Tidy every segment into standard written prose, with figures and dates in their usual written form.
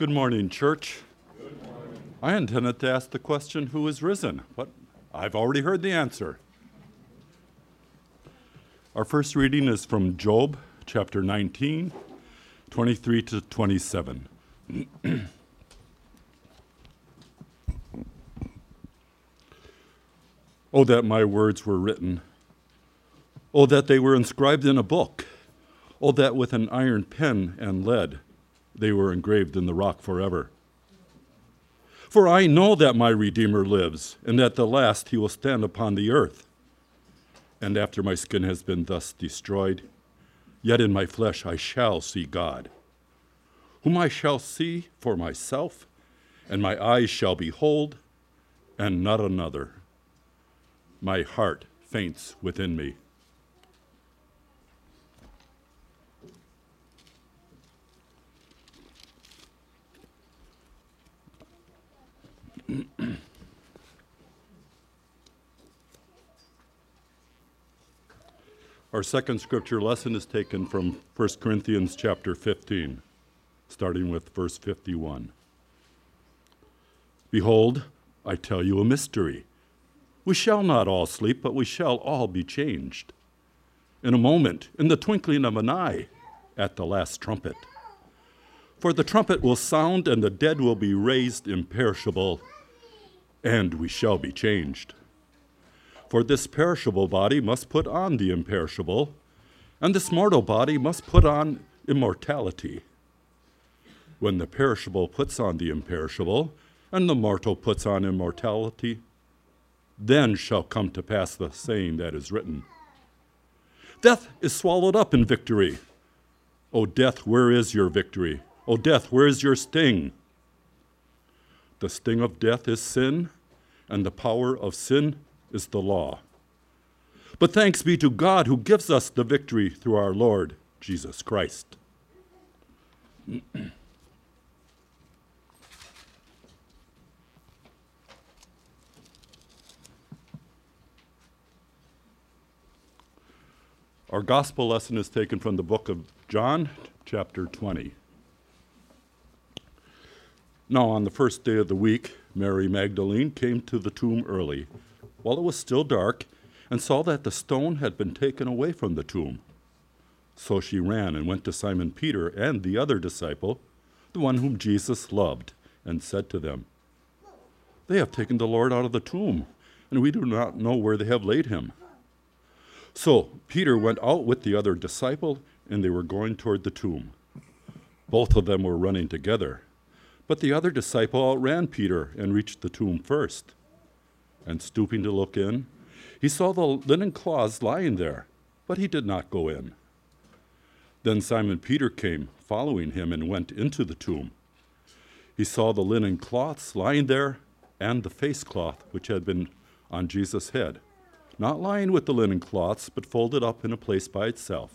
Good morning, church. Good morning. I intended to ask the question, who is risen? But I've already heard the answer. Our first reading is from Job, chapter 19, 23 to 27. Oh, that my words were written. Oh, that they were inscribed in a book. Oh, that with an iron pen and lead they were engraved in the rock forever. For I know that my Redeemer lives, and at the last he will stand upon the earth. And after my skin has been thus destroyed, yet in my flesh I shall see God, whom I shall see for myself, and my eyes shall behold, and not another. My heart faints within me. Our second scripture lesson is taken from 1 Corinthians chapter 15, starting with verse 51. Behold, I tell you a mystery. We shall not all sleep, but we shall all be changed. In a moment, in the twinkling of an eye, at the last trumpet. For the trumpet will sound, and the dead will be raised imperishable, and we shall be changed. For this perishable body must put on the imperishable, and this mortal body must put on immortality. When the perishable puts on the imperishable, and the mortal puts on immortality, then shall come to pass the saying that is written, Death is swallowed up in victory. O death, where is your victory? O death, where is your sting? The sting of death is sin, and the power of sin is the law. But thanks be to God who gives us the victory through our Lord Jesus Christ. Our gospel lesson is taken from the book of John, chapter 20. Now, on the first day of the week, Mary Magdalene came to the tomb early, while it was still dark, and saw that the stone had been taken away from the tomb. So she ran and went to Simon Peter and the other disciple, the one whom Jesus loved, and said to them, They have taken the Lord out of the tomb, and we do not know where they have laid him. So Peter went out with the other disciple, and they were going toward the tomb. Both of them were running together. But the other disciple outran Peter and reached the tomb first. And stooping to look in, he saw the linen cloths lying there, but he did not go in. Then Simon Peter came, following him, and went into the tomb. He saw the linen cloths lying there, and the face cloth which had been on Jesus' head, not lying with the linen cloths, but folded up in a place by itself.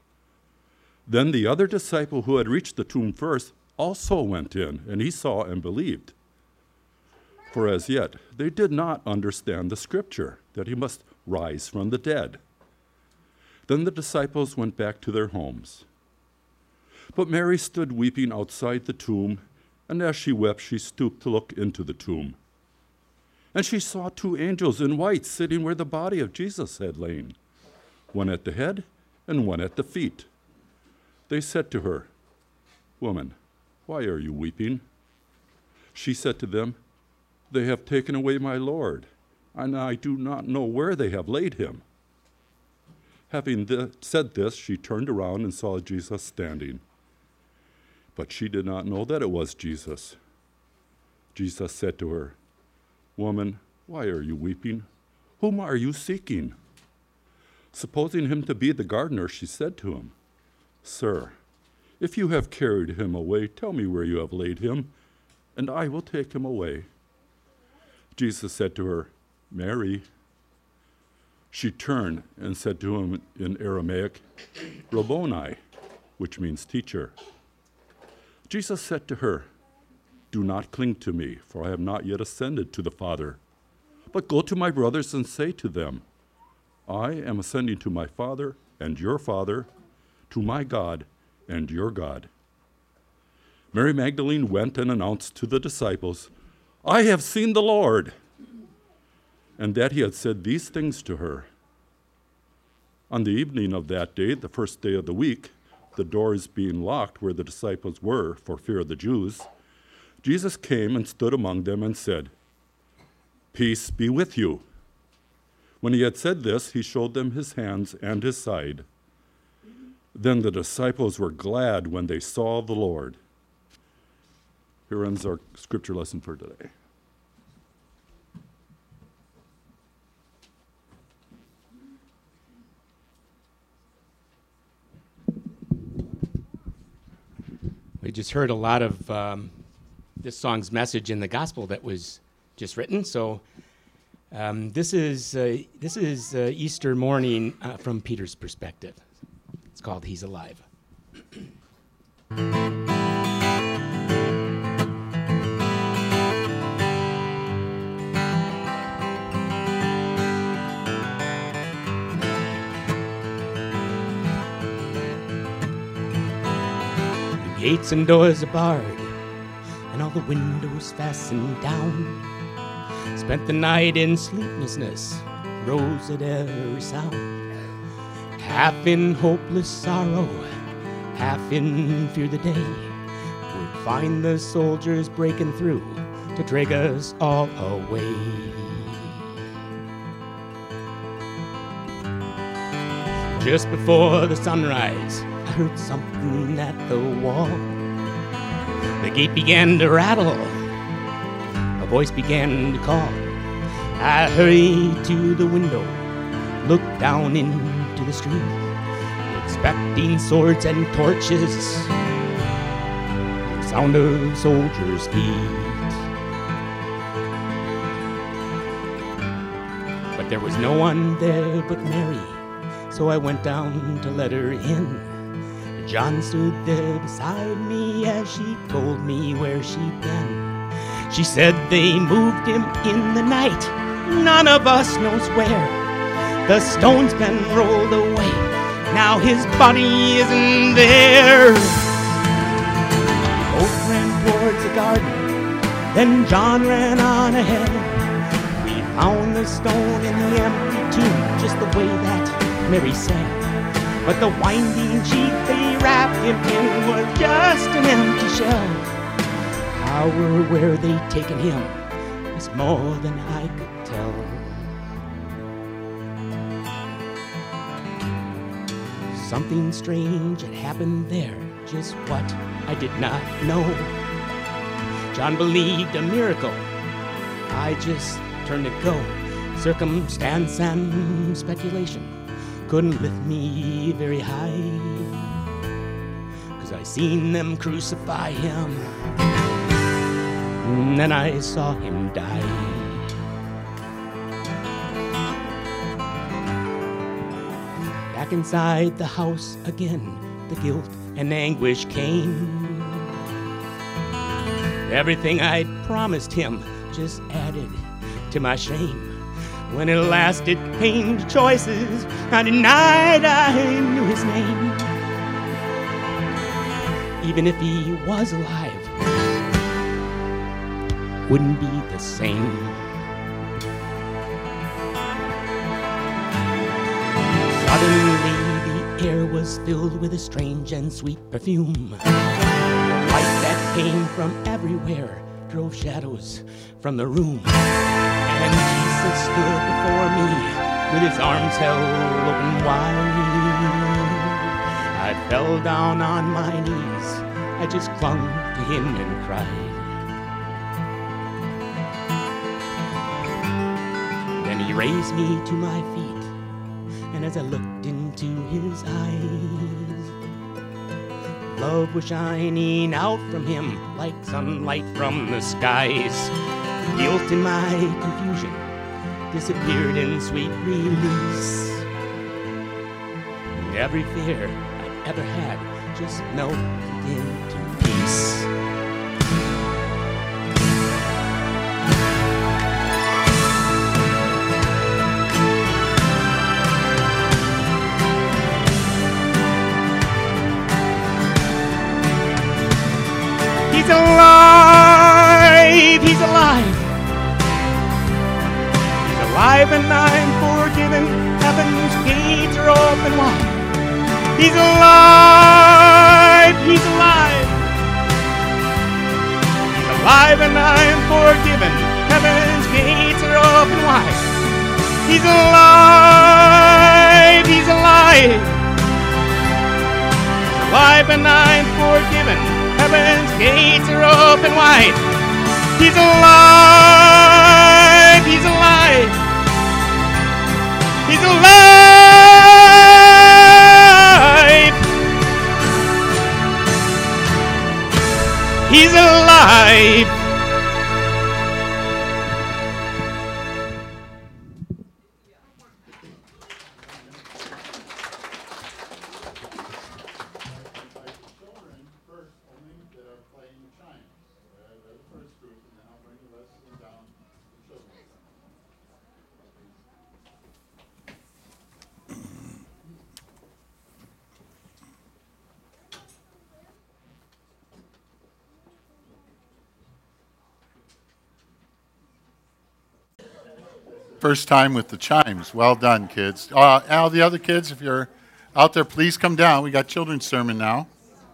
Then the other disciple who had reached the tomb first also went in, and he saw and believed. For as yet they did not understand the scripture, that he must rise from the dead. Then the disciples went back to their homes. But Mary stood weeping outside the tomb, and as she wept, she stooped to look into the tomb. And she saw two angels in white sitting where the body of Jesus had lain, one at the head and one at the feet. They said to her, Woman, why are you weeping? She said to them, They have taken away my Lord, and I do not know where they have laid him. Having said this, she turned around and saw Jesus standing. But she did not know that it was Jesus. Jesus said to her, Woman, why are you weeping? Whom are you seeking? Supposing him to be the gardener, she said to him, Sir, if you have carried him away, tell me where you have laid him, and I will take him away. Jesus said to her, Mary. She turned and said to him in Aramaic, Rabboni, which means teacher. Jesus said to her, Do not cling to me, for I have not yet ascended to the Father. But go to my brothers and say to them, I am ascending to my Father and your Father, to my God and your God. Mary Magdalene went and announced to the disciples, "I have seen the Lord," and that he had said these things to her. On the evening of that day, the first day of the week, the doors being locked where the disciples were for fear of the Jews, Jesus came and stood among them and said, "Peace be with you." When he had said this, he showed them his hands and his side. Then the disciples were glad when they saw the Lord. Here ends our scripture lesson for today. We just heard a lot of this song's message in the gospel that was just written. So this is Easter morning from Peter's perspective. It's called "He's Alive." Gates and doors are barred, and all the windows fastened down. Spent the night in sleeplessness, rose at every sound. Half in hopeless sorrow, half in fear the day would find the soldiers breaking through to drag us all away. Just before the sunrise, I heard something at the wall. The gate began to rattle. A voice began to call. I hurried to the window, looked down into the street, expecting swords and torches, the sound of soldiers' feet. But there was no one there but Mary, so I went down to let her in. John stood there beside me as she told me where she'd been. She said they moved him in the night, none of us knows where. The stone's been rolled away, now his body isn't there. Both ran towards the garden, then John ran on ahead. We found the stone in the empty tomb, just the way that Mary said. But the winding sheet they wrapped him in was just an empty shell. How or where they'd taken him was more than I could tell. Something strange had happened there, just what I did not know. John believed a miracle, I just turned to go. Circumstance and speculation couldn't lift me very high, 'cause I seen them crucify him, and then I saw him die. Back inside the house again, the guilt and anguish came. Everything I'd promised him just added to my shame. When at last it came to choices, I denied I knew his name. Even if he was alive, wouldn't be the same. Suddenly the air was filled with a strange and sweet perfume. Light that came from everywhere drove shadows from the room. And Jesus stood before me with his arms held open wide. I fell down on my knees, I just clung to him and cried. Then he raised me to my feet, and as I looked into his eyes, love was shining out from him like sunlight from the skies. Guilt in my confusion disappeared in sweet release. And every fear I ever had just melted into peace. He's alive. He's alive. He's alive and I'm forgiven. Heaven's gates are open wide. He's alive. He's alive. He's alive and I'm forgiven. Heaven's gates are open wide. He's alive. He's alive. He's alive and I'm forgiven. Heaven's gates are open wide. He's alive. He's alive. He's alive. He's alive. First time with the chimes. Well done, kids. Al, the other kids, if you're out there, please come down. We got children's sermon now.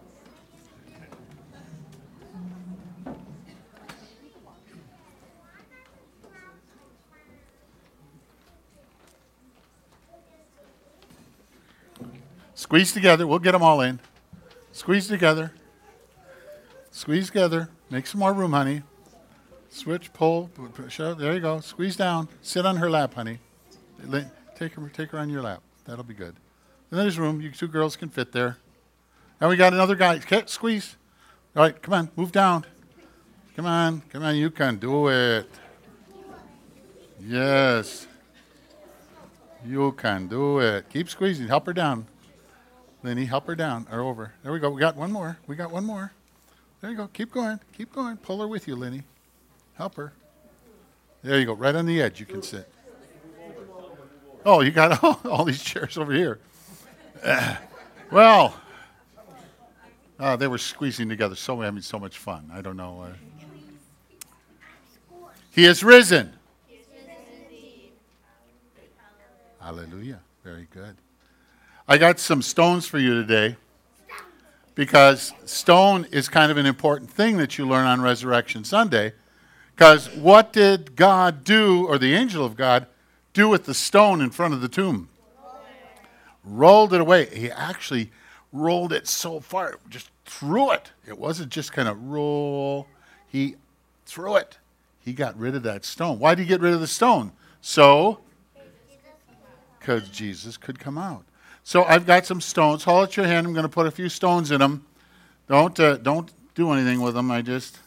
Squeeze together. We'll get them all in. Squeeze together. Squeeze together. Make some more room, honey. Switch, pull, shove. There you go. Squeeze down. Sit on her lap, honey. Take her on your lap. That'll be good. And there's room. You two girls can fit there. And we got another guy. Squeeze. All right, come on. Move down. Come on. Come on. You can do it. Yes. You can do it. Keep squeezing. Help her down. Lenny, help her down or over. There we go. We got one more. We got one more. There you go. Keep going. Keep going. Pull her with you, Lenny. Help her. There you go. Right on the edge you can sit. Oh, you got all these chairs over here. Well, they were squeezing together. Having so much fun. I don't know. He is risen. Hallelujah. Very good. I got some stones for you today because stone is kind of an important thing that you learn on Resurrection Sunday. Because what did God do, or the angel of God, do with the stone in front of the tomb? Rolled it away. He actually rolled it so far, just threw it. It wasn't just kind of roll. He threw it. He got rid of that stone. Why did he get rid of the stone? So, because Jesus could come out. So I've got some stones. Hold out your hand. I'm going to put a few stones in them. Don't do anything with them.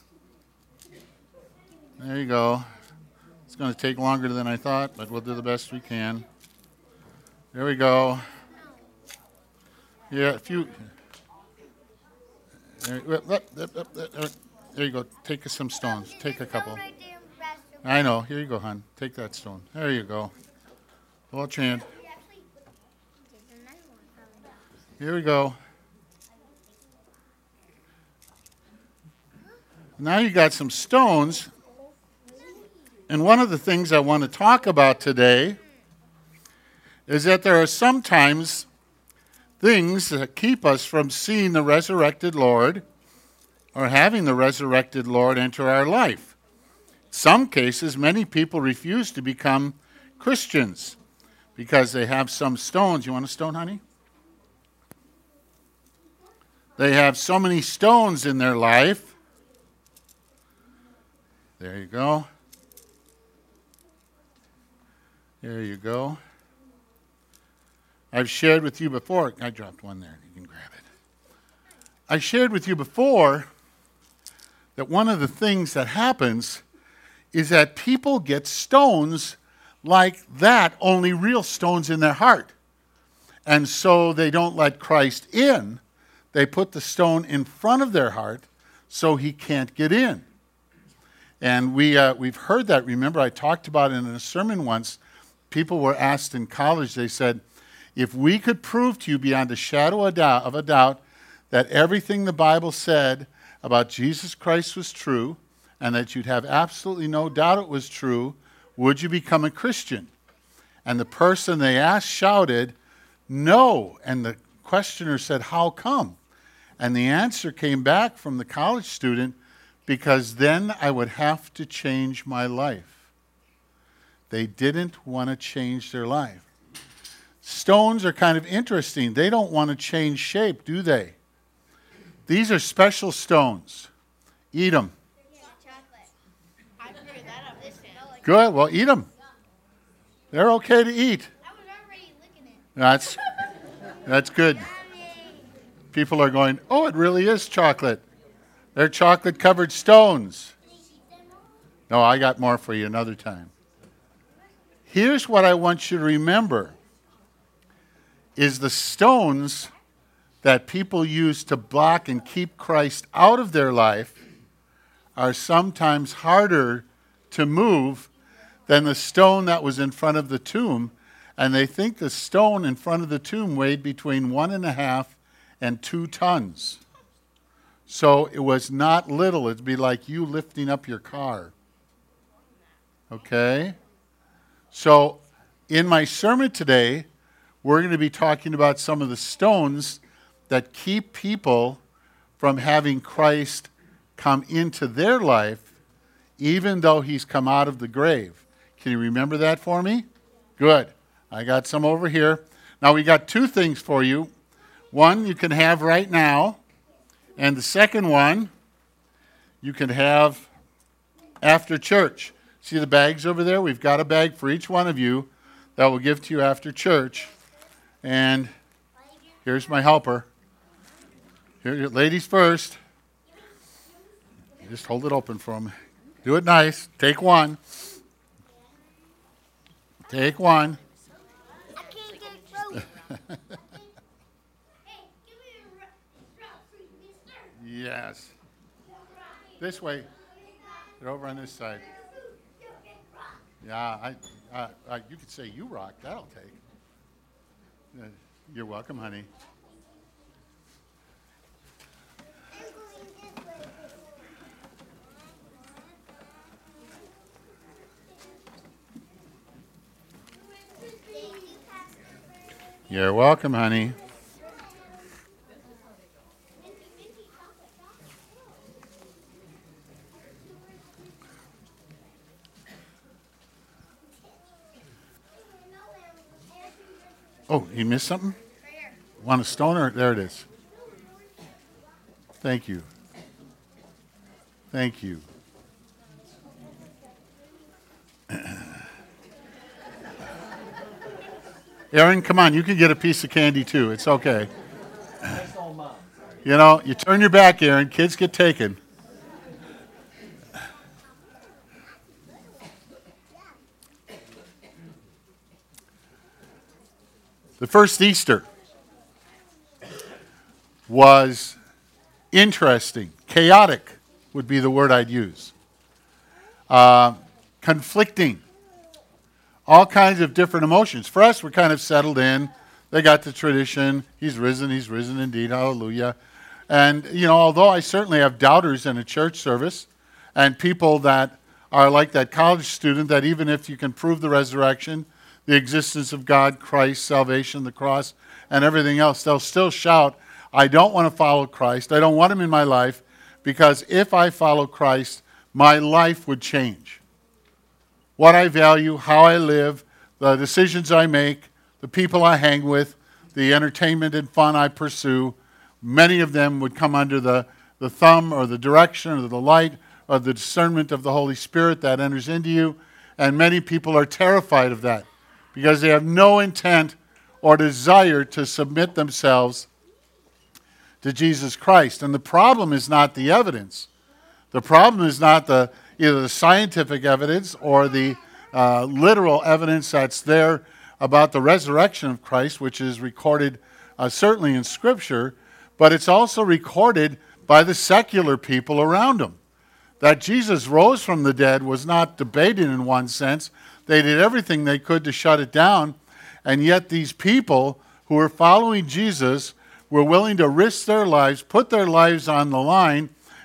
There you go. It's going to take longer than I thought, but we'll do the best we can. There we go. Yeah, a few. There you go. Take some stones. Take a couple. I know. Here you go, hon. Take that stone. There you go. Hold out your hand. Here we go. Now you got some stones. And one of the things I want to talk about today is that there are sometimes things that keep us from seeing the resurrected Lord or having the resurrected Lord enter our life. In some cases, many people refuse to become Christians because they have some stones. You want a stone, honey? They have so many stones in their life. There you go. There you go. I've shared with you before. I dropped one there. You can grab it. I shared with you before that one of the things that happens is that people get stones like that, only real stones in their heart. And so they don't let Christ in. They put the stone in front of their heart so he can't get in. And we've heard that. Remember, I talked about it in a sermon once. People were asked in college, they said, if we could prove to you beyond a shadow of a doubt that everything the Bible said about Jesus Christ was true and that you'd have absolutely no doubt it was true, would you become a Christian? And the person they asked shouted, no. And the questioner said, how come? And the answer came back from the college student, because then I would have to change my life. They didn't want to change their life. Stones are kind of interesting. They don't want to change shape, do they? These are special stones. Eat them. Good. Well, eat them. They're okay to eat. I was already licking it. That's good. People are going, oh, it really is chocolate. They're chocolate-covered stones. No, I got more for you another time. Here's what I want you to remember, is the stones that people use to block and keep Christ out of their life are sometimes harder to move than the stone that was in front of the tomb. And they think the stone in front of the tomb weighed between 1.5 and 2 tons. So it was not little. It'd be like you lifting up your car. Okay? So in my sermon today, we're going to be talking about some of the stones that keep people from having Christ come into their life, even though he's come out of the grave. Can you remember that for me? Good. I got some over here. Now we got 2 things for you. One you can have right now, and the second one you can have after church. See the bags over there? We've got a bag for each one of you that we'll give to you after church. And here's my helper. Here, ladies first. Just hold it open for them. Do it nice. Take one. Take one. I can't get it frozen. Hey, give me a rock for you, mister. Yes. This way. They're over on this side. Yeah, you could say you rock. That'll take. You're welcome, honey. You're welcome, honey. Oh, you missed something? Want a stoner? There it is. Thank you. Thank you. Aaron, come on. You can get a piece of candy too. It's okay. You know, you turn your back, Aaron. Kids get taken. The first Easter was interesting. Chaotic would be the word I'd use. Conflicting. All kinds of different emotions. For us, we're kind of settled in. They got the tradition. He's risen indeed. Hallelujah. And, you know, although I certainly have doubters in a church service and people that are like that college student that even if you can prove the resurrection, the existence of God, Christ, salvation, the cross, and everything else, they'll still shout, I don't want to follow Christ. I don't want him in my life, because if I follow Christ, my life would change. What I value, how I live, the decisions I make, the people I hang with, the entertainment and fun I pursue, many of them would come under the thumb or the direction or the light or the discernment of the Holy Spirit that enters into you. And many people are terrified of that because they have no intent or desire to submit themselves to Jesus Christ. And the problem is not the evidence. The problem is not either the scientific evidence or the literal evidence that's there about the resurrection of Christ, which is recorded certainly in Scripture, but it's also recorded by the secular people around him. That Jesus rose from the dead was not debated in one sense. They did everything they could to shut it down, and yet these people who were following Jesus were willing to risk their lives, put their lives on the line,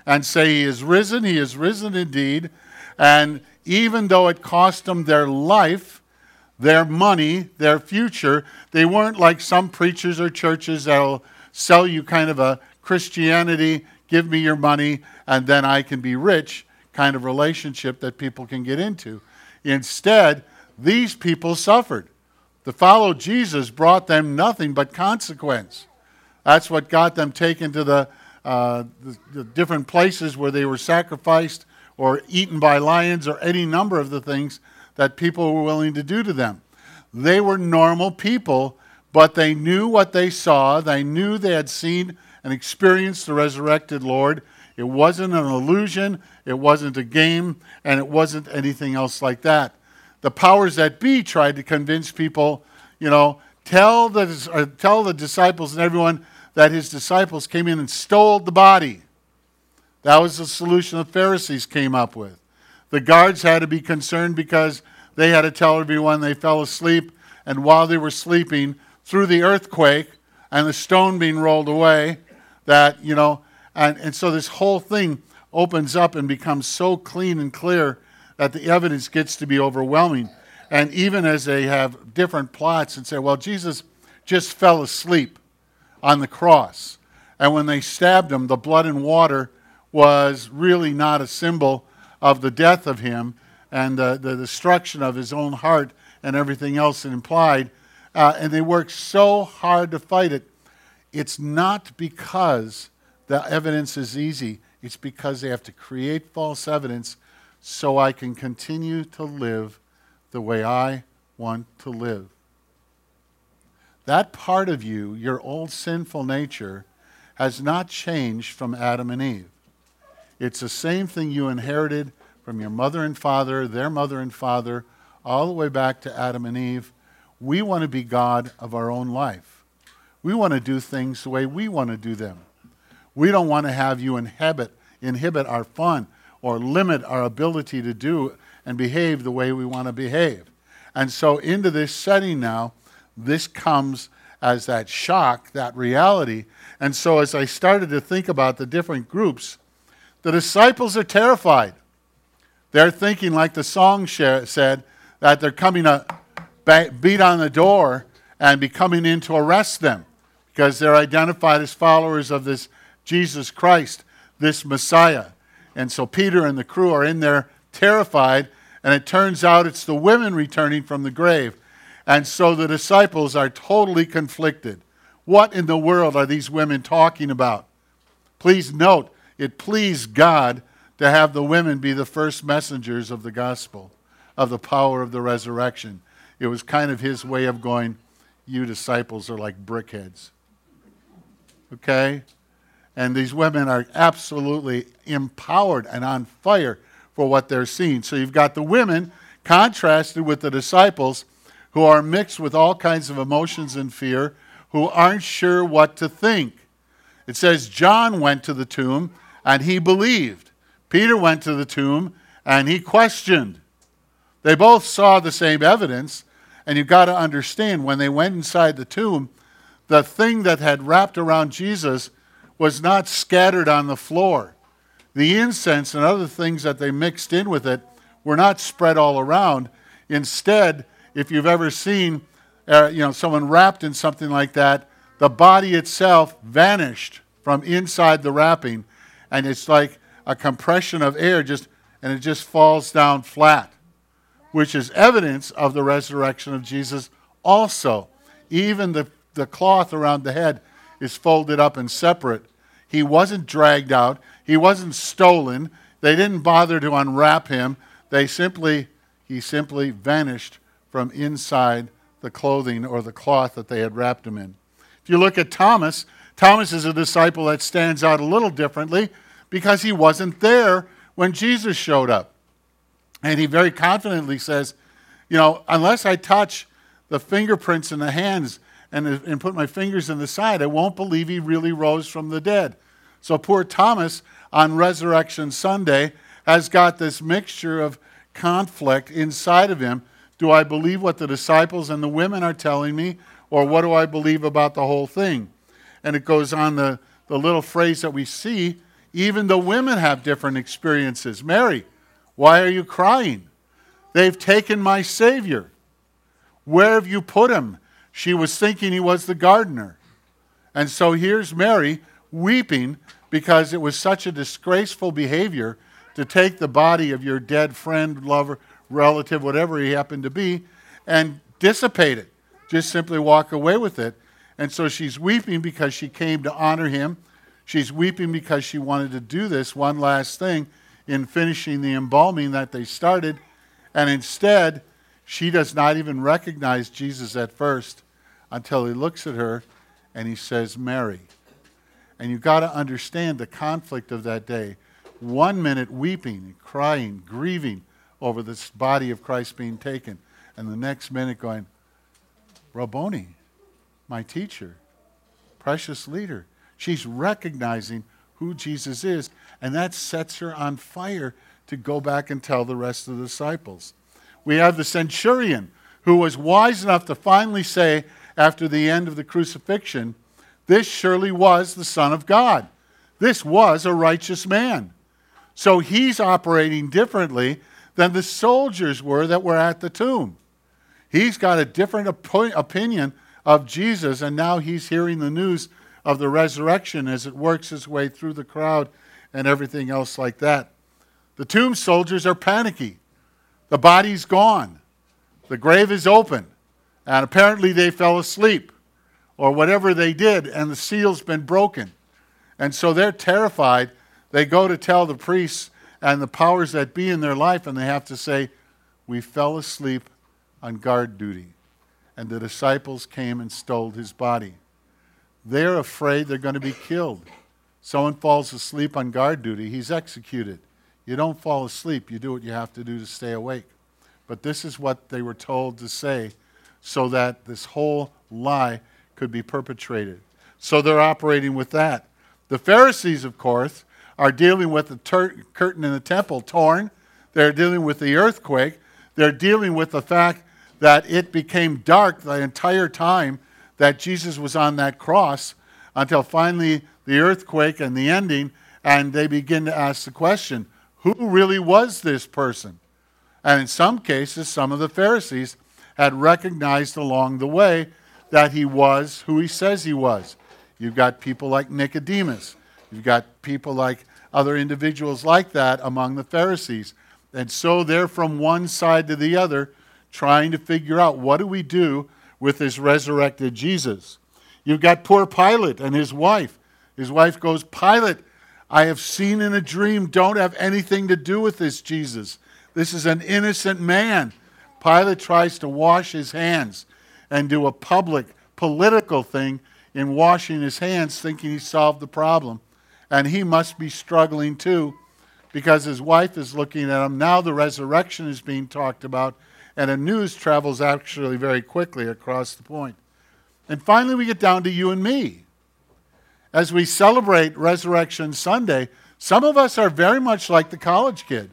and say he is risen indeed. And even though it cost them their life, their money, their future, they weren't like some preachers or churches that'll sell you kind of a Christianity, give me your money, and then I can be rich kind of relationship that people can get into. Instead, these people suffered. To follow Jesus brought them nothing but consequence. That's what got them taken to the different places where they were sacrificed or eaten by lions or any number of the things that people were willing to do to them. They were normal people, but they knew what they saw. They knew they had seen and experienced the resurrected Lord. It wasn't an illusion, it wasn't a game, and it wasn't anything else like that. The powers that be tried to convince people, tell the disciples and everyone that his disciples came in and stole the body. That was the solution the Pharisees came up with. The guards had to be concerned because they had to tell everyone they fell asleep, and while they were sleeping, through the earthquake and the stone being rolled away, and so this whole thing opens up and becomes so clean and clear that the evidence gets to be overwhelming. And even as they have different plots and say, well, Jesus just fell asleep on the cross. And when they stabbed him, the blood and water was really not a symbol of the death of him and the destruction of his own heart and everything else it implied. And they worked so hard to fight it. It's not because the evidence is easy. It's because they have to create false evidence so I can continue to live the way I want to live. That part of you, your old sinful nature, has not changed from Adam and Eve. It's the same thing you inherited from your mother and father, their mother and father, all the way back to Adam and Eve. We want to be God of our own life. We want to do things the way we want to do them. We don't want to have you inhibit our fun or limit our ability to do and behave the way we want to behave. And so into this setting now, this comes as that shock, that reality. And so as I started to think about the different groups, the disciples are terrified. They're thinking, like the song said, that they're coming to beat on the door and be coming in to arrest them because they're identified as followers of this Jesus Christ, this Messiah. And so Peter and the crew are in there terrified, and it turns out it's the women returning from the grave. And so the disciples are totally conflicted. What in the world are these women talking about? Please note, it pleased God to have the women be the first messengers of the gospel, of the power of the resurrection. It was kind of his way of going, you disciples are like brickheads. Okay? And these women are absolutely empowered and on fire for what they're seeing. So you've got the women contrasted with the disciples who are mixed with all kinds of emotions and fear, who aren't sure what to think. It says John went to the tomb and he believed. Peter went to the tomb and he questioned. They both saw the same evidence, and you've got to understand, when they went inside the tomb, the thing that had wrapped around Jesus was not scattered on the floor. The incense and other things that they mixed in with it were not spread all around. Instead, if you've ever seen someone wrapped in something like that, the body itself vanished from inside the wrapping, and it's like a compression of air, and it just falls down flat, which is evidence of the resurrection of Jesus also. Even the cloth around the head is folded up and separate. He wasn't dragged out. He wasn't stolen. They didn't bother to unwrap him. He simply vanished from inside the clothing or the cloth that they had wrapped him in. If you look at Thomas, Thomas is a disciple that stands out a little differently because he wasn't there when Jesus showed up. And he very confidently says, unless I touch the fingerprints in the hands and put my fingers in the side, I won't believe he really rose from the dead. So poor Thomas on Resurrection Sunday has got this mixture of conflict inside of him. Do I believe what the disciples and the women are telling me, or what do I believe about the whole thing? And it goes on, the little phrase that we see Even the women have different experiences. Mary, why are you crying? They've taken my Savior. Where have you put him? She was thinking he was the gardener. And so here's Mary weeping because it was such a disgraceful behavior to take the body of your dead friend, lover, relative, whatever he happened to be, and dissipate it. Just simply walk away with it. And so she's weeping because she came to honor him. She's weeping because she wanted to do this one last thing in finishing the embalming that they started. And instead, she does not even recognize Jesus at first until he looks at her and he says, Mary. And you've got to understand the conflict of that day. 1 minute weeping, crying, grieving over this body of Christ being taken. And the next minute going, Rabboni, my teacher, precious leader. She's recognizing who Jesus is. And that sets her on fire to go back and tell the rest of the disciples. We have the centurion who was wise enough to finally say, after the end of the crucifixion, this surely was the Son of God. This was a righteous man. So he's operating differently than the soldiers were that were at the tomb. He's got a different opinion of Jesus, and now he's hearing the news of the resurrection as it works its way through the crowd and everything else like that. The tomb soldiers are panicky. The body's gone. The grave is open. And apparently they fell asleep or whatever they did, and the seal's been broken. And so they're terrified. They go to tell the priests and the powers that be in their life, and they have to say, we fell asleep on guard duty. And the disciples came and stole his body. They're afraid they're going to be killed. Someone falls asleep on guard duty, he's executed. You don't fall asleep, you do what you have to do to stay awake. But this is what they were told to say so that this whole lie could be perpetrated. So they're operating with that. The Pharisees, of course, are dealing with the curtain in the temple torn. They're dealing with the earthquake. They're dealing with the fact that it became dark the entire time that Jesus was on that cross until finally the earthquake and the ending, and they begin to ask the question, who really was this person? And in some cases, some of the Pharisees had recognized along the way that he was who he says he was. You've got people like Nicodemus. You've got people like other individuals like that among the Pharisees. And so they're from one side to the other trying to figure out what do we do with this resurrected Jesus. You've got poor Pilate and his wife. His wife goes, Pilate, I have seen in a dream, don't have anything to do with this Jesus. This is an innocent man. Pilate tries to wash his hands and do a public political thing in washing his hands, thinking he solved the problem. And he must be struggling too, because his wife is looking at him. Now the resurrection is being talked about, and the news travels actually very quickly across the point. And finally we get down to you and me. As we celebrate Resurrection Sunday, some of us are very much like the college kid,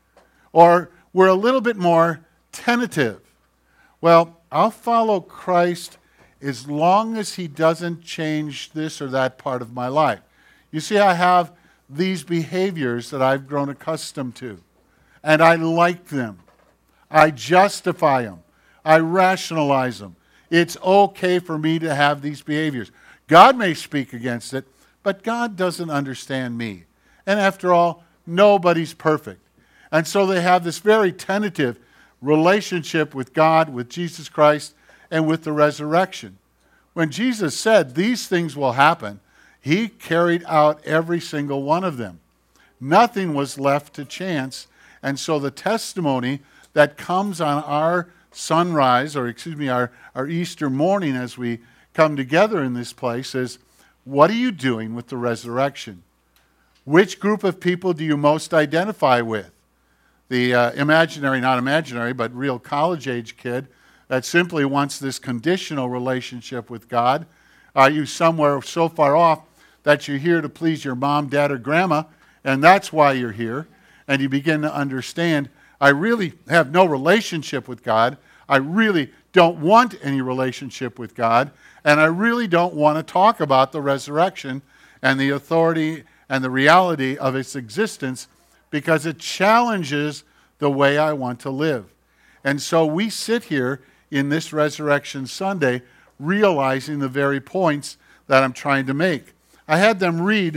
or we're a little bit more tentative. Well, I'll follow Christ as long as he doesn't change this or that part of my life. You see, I have these behaviors that I've grown accustomed to, and I like them. I justify them. I rationalize them. It's okay for me to have these behaviors. God may speak against it, but God doesn't understand me. And after all, nobody's perfect. And so they have this very tentative relationship with God, with Jesus Christ, and with the resurrection. When Jesus said these things will happen, he carried out every single one of them. Nothing was left to chance. And so the testimony that comes on our sunrise, or our Easter morning as we come together in this place is, what are you doing with the resurrection? Which group of people do you most identify with? The imaginary, not imaginary, but real college-age kid that simply wants this conditional relationship with God? Are you somewhere so far off that you're here to please your mom, dad, or grandma, and that's why you're here? And you begin to understand, I really have no relationship with God. I really don't want any relationship with God. And I really don't want to talk about the resurrection and the authority and the reality of its existence because it challenges the way I want to live. And so we sit here in this Resurrection Sunday realizing the very points that I'm trying to make. I had them read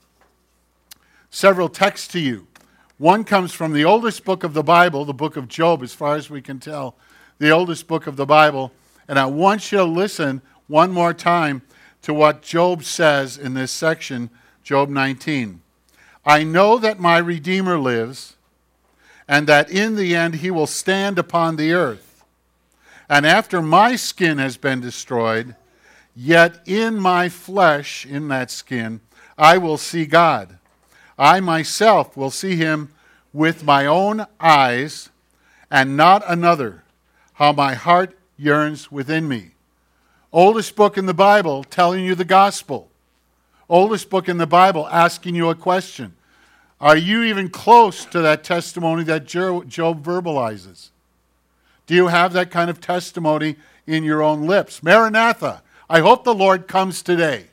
several texts to you. One comes from the oldest book of the Bible, the book of Job, as far as we can tell, the oldest book of the Bible. And I want you to listen one more time to what Job says in this section, Job 19. I know that my Redeemer lives, and that in the end he will stand upon the earth. And after my skin has been destroyed, yet in my flesh, in that skin, I will see God. I myself will see him with my own eyes, and not another. How my heart yearns within me. Oldest book in the Bible telling you the gospel. Oldest book in the Bible asking you a question. Are you even close to that testimony that Job verbalizes? Do you have that kind of testimony in your own lips? Maranatha, I hope the Lord comes today.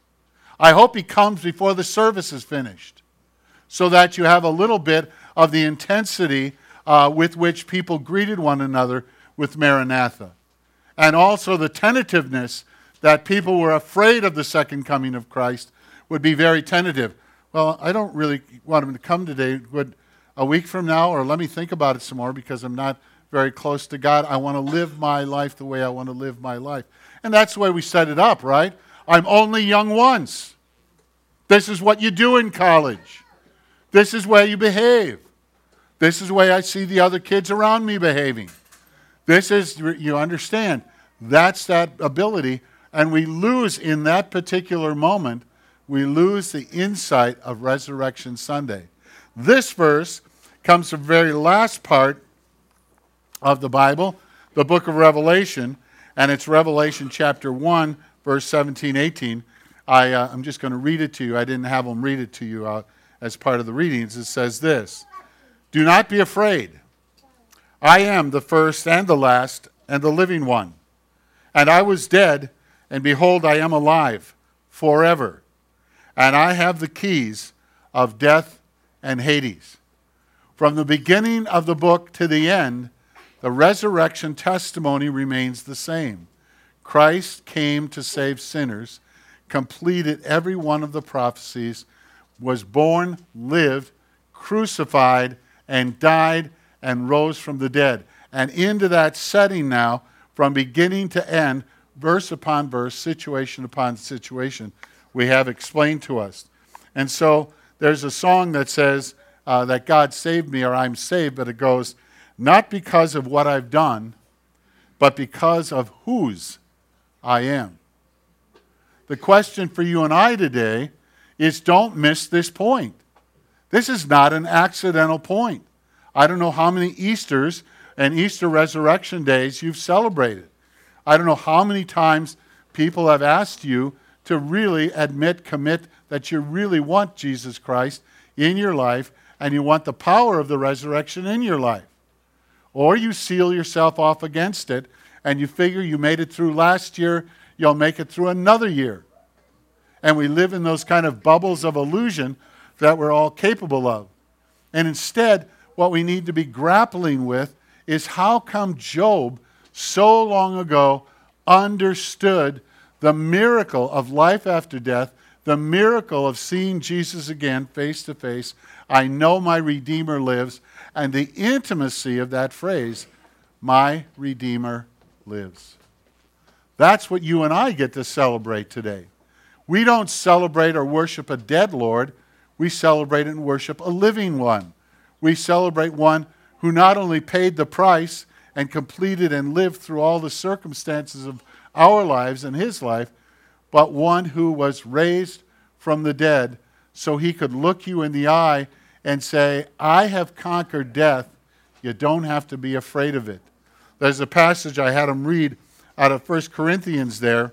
I hope he comes before the service is finished, so that you have a little bit of the intensity with which people greeted one another with Maranatha. And also the tentativeness that people were afraid of the second coming of Christ would be very tentative. Well, I don't really want him to come today. Would a week from now, or let me think about it some more because I'm not very close to God. I want to live my life the way I want to live my life. And that's the way we set it up, right? I'm only young once. This is what you do in college. This is where you behave. This is the way I see the other kids around me behaving. This is, you understand, that's that ability. And we lose in that particular moment, we lose the insight of Resurrection Sunday. This verse comes from the very last part of the Bible, the book of Revelation, and it's Revelation chapter 1, verse 17, 18. I'm just going to read it to you. I didn't have them read it to you as part of the readings. It says this, do not be afraid. I am the first and the last and the living one. And I was dead, and behold, I am alive forever. And I have the keys of death and Hades. From the beginning of the book to the end, the resurrection testimony remains the same. Christ came to save sinners, completed every one of the prophecies, was born, lived, crucified, and died, and rose from the dead. And into that setting now, from beginning to end, verse upon verse, situation upon situation, we have explained to us. And so there's a song that says that God saved me or I'm saved, but it goes, not because of what I've done, but because of whose I am. The question for you and I today is don't miss this point. This is not an accidental point. I don't know how many Easters and Easter resurrection days you've celebrated. I don't know how many times people have asked you to really admit, commit that you really want Jesus Christ in your life and you want the power of the resurrection in your life. Or you seal yourself off against it and you figure you made it through last year, you'll make it through another year. And we live in those kind of bubbles of illusion that we're all capable of. And instead, what we need to be grappling with is how come Job so long ago understood the miracle of life after death, the miracle of seeing Jesus again face to face. I know my Redeemer lives, and the intimacy of that phrase, my Redeemer lives. That's what you and I get to celebrate today. We don't celebrate or worship a dead Lord. We celebrate and worship a living one. We celebrate one who not only paid the price and completed and lived through all the circumstances of our lives and his life, but one who was raised from the dead so he could look you in the eye and say, I have conquered death. You don't have to be afraid of it. There's a passage I had him read out of 1 Corinthians there,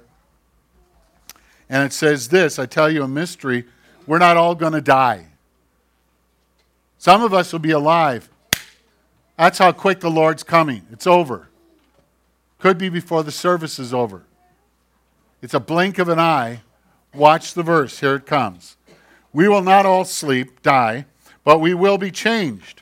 and it says this, I tell you a mystery, we're not all going to die. Some of us will be alive. That's how quick the Lord's coming. It's over. Could be before the service is over. It's a blink of an eye. Watch the verse. Here it comes. We will not all sleep, die, but we will be changed.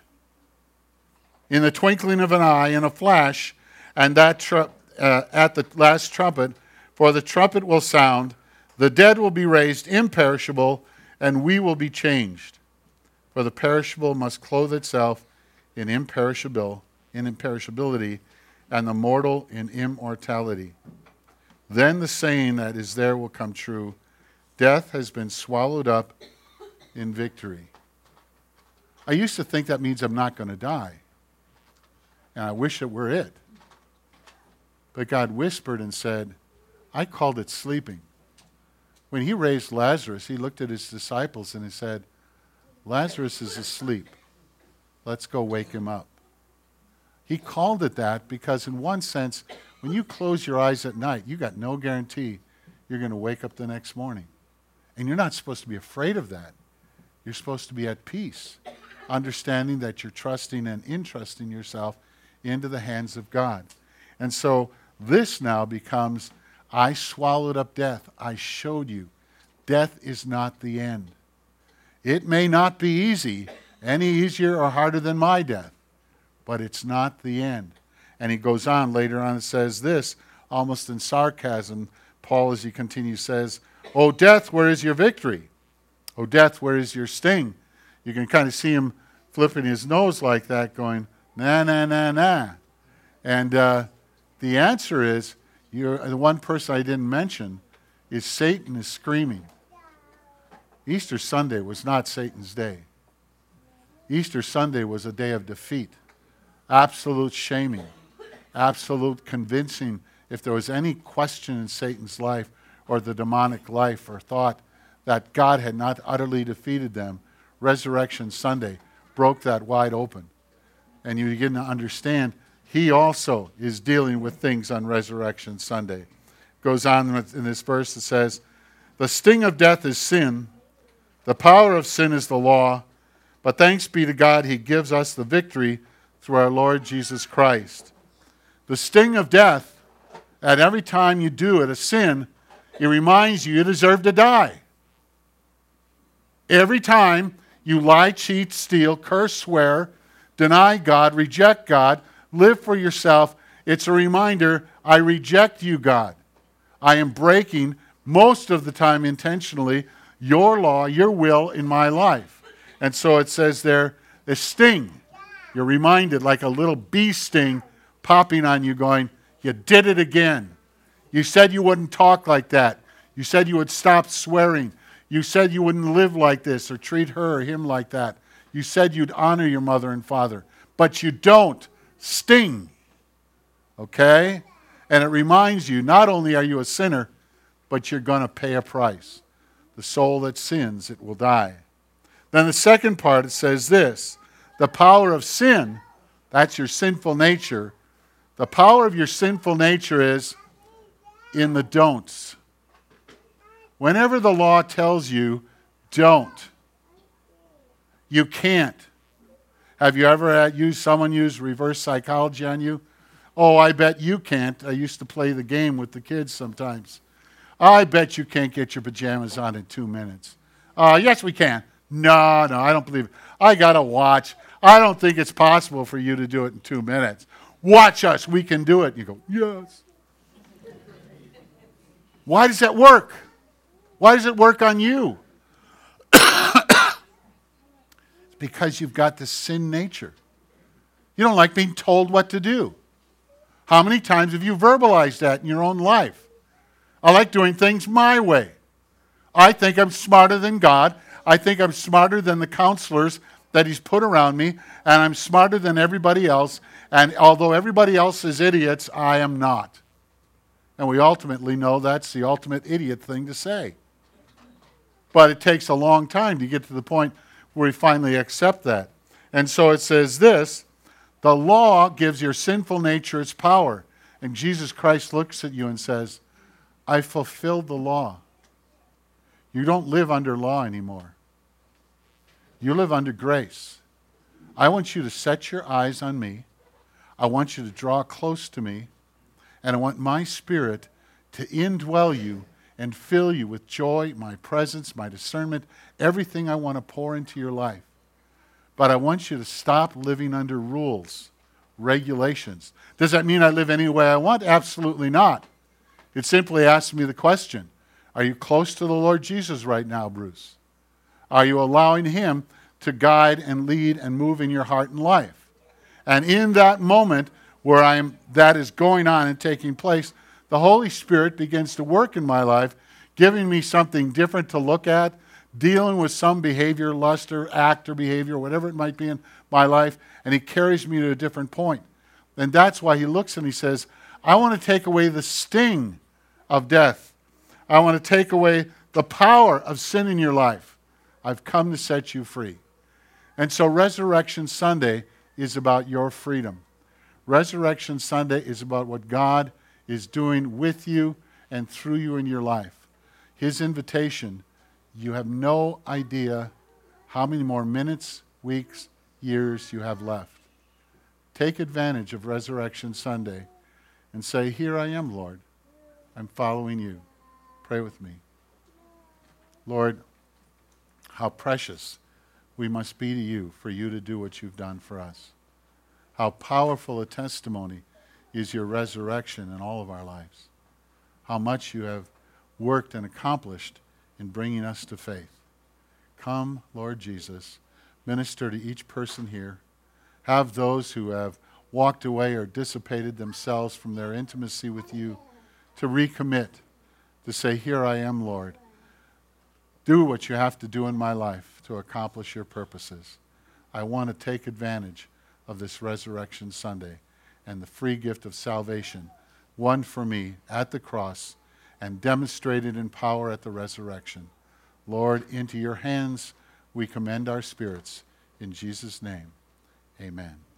In the twinkling of an eye, in a flash, and at the last trumpet, for the trumpet will sound, the dead will be raised imperishable, and we will be changed. For the perishable must clothe itself in imperishability, and the mortal in immortality. Then the saying that is there will come true, death has been swallowed up in victory. I used to think that means I'm not going to die. And I wish it were it. But God whispered and said, I called it sleeping. When he raised Lazarus, he looked at his disciples and he said, Lazarus is asleep. Let's go wake him up. He called it that because in one sense, when you close your eyes at night, you got no guarantee you're going to wake up the next morning. And you're not supposed to be afraid of that. You're supposed to be at peace, understanding that you're trusting and entrusting yourself into the hands of God. And so this now becomes, I swallowed up death. I showed you. Death is not the end. It may not be easy, any easier or harder than my death, but it's not the end. And he goes on later on and says this, almost in sarcasm. Paul, as he continues, says, O death, where is your victory? O death, where is your sting? You can kind of see him flipping his nose like that, going, nah, nah, nah, nah. And the answer is, the one person I didn't mention is Satan is screaming. Easter Sunday was not Satan's day. Easter Sunday was a day of defeat, absolute shaming, absolute convincing. If there was any question in Satan's life or the demonic life or thought that God had not utterly defeated them, Resurrection Sunday broke that wide open. And you begin to understand he also is dealing with things on Resurrection Sunday. Goes on in this verse, it says, the sting of death is sin. The power of sin is the law. But thanks be to God, he gives us the victory through our Lord Jesus Christ. The sting of death, at every time you do it, a sin, it reminds you deserve to die. Every time you lie, cheat, steal, curse, swear, deny God, reject God, live for yourself, it's a reminder, I reject you, God. I am breaking, most of the time intentionally, your law, your will in my life. And so it says there, the sting. You're reminded like a little bee sting popping on you going, you did it again. You said you wouldn't talk like that. You said you would stop swearing. You said you wouldn't live like this or treat her or him like that. You said you'd honor your mother and father. But you don't. Sting. Okay? And it reminds you, not only are you a sinner, but you're going to pay a price. The soul that sins, it will die. Then the second part, it says this. The power of sin, that's your sinful nature. The power of your sinful nature is in the don'ts. Whenever the law tells you, don't. You can't. Have you ever had someone use reverse psychology on you? Oh, I bet you can't. I used to play the game with the kids sometimes. I bet you can't get your pajamas on in 2 minutes. Yes, we can. No, I don't believe it. I got to watch. I don't think it's possible for you to do it in 2 minutes. Watch us. We can do it. You go, yes. Why does that work? Why does it work on you? It's because you've got this sin nature. You don't like being told what to do. How many times have you verbalized that in your own life? I like doing things my way. I think I'm smarter than God. I think I'm smarter than the counselors that he's put around me, and I'm smarter than everybody else. And although everybody else is idiots, I am not. And we ultimately know that's the ultimate idiot thing to say. But it takes a long time to get to the point where we finally accept that. And so it says this, the law gives your sinful nature its power. And Jesus Christ looks at you and says, I fulfilled the law. You don't live under law anymore. You live under grace. I want you to set your eyes on me. I want you to draw close to me. And I want my Spirit to indwell you and fill you with joy, my presence, my discernment, everything I want to pour into your life. But I want you to stop living under rules, regulations. Does that mean I live any way I want? Absolutely not. It simply asks me the question, are you close to the Lord Jesus right now, Bruce? Are you allowing Him to guide and lead and move in your heart and life? And in that moment where that is going on and taking place, the Holy Spirit begins to work in my life, giving me something different to look at, dealing with some behavior, lust or act or behavior, whatever it might be in my life, and He carries me to a different point. And that's why He looks and He says, I want to take away the sting of death. I want to take away the power of sin in your life. I've come to set you free. And so Resurrection Sunday is about your freedom. Resurrection Sunday is about what God is doing with you and through you in your life. His invitation, you have no idea how many more minutes, weeks, years you have left. Take advantage of Resurrection Sunday and say, here I am, Lord. I'm following you. Pray with me. Lord, how precious we must be to you for you to do what you've done for us. How powerful a testimony is your resurrection in all of our lives. How much you have worked and accomplished in bringing us to faith. Come, Lord Jesus, minister to each person here. Have those who have walked away or dissipated themselves from their intimacy with you to recommit, to say, here I am, Lord. Do what you have to do in my life to accomplish your purposes. I want to take advantage of this Resurrection Sunday and the free gift of salvation, won for me at the cross and demonstrated in power at the resurrection. Lord, into your hands we commend our spirits. In Jesus' name, amen.